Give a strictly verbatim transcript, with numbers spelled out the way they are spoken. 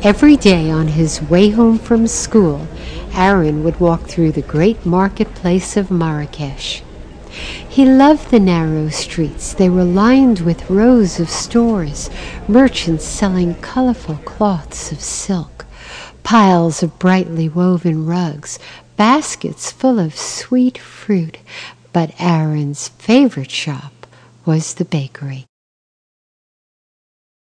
Every day on his way home from school, Aaron would walk through the great marketplace of Marrakesh. He loved the narrow streets. They were lined with rows of stores, merchants selling colorful cloths of silk, piles of brightly woven rugs, baskets full of sweet fruit. But Aaron's favorite shop was the bakery.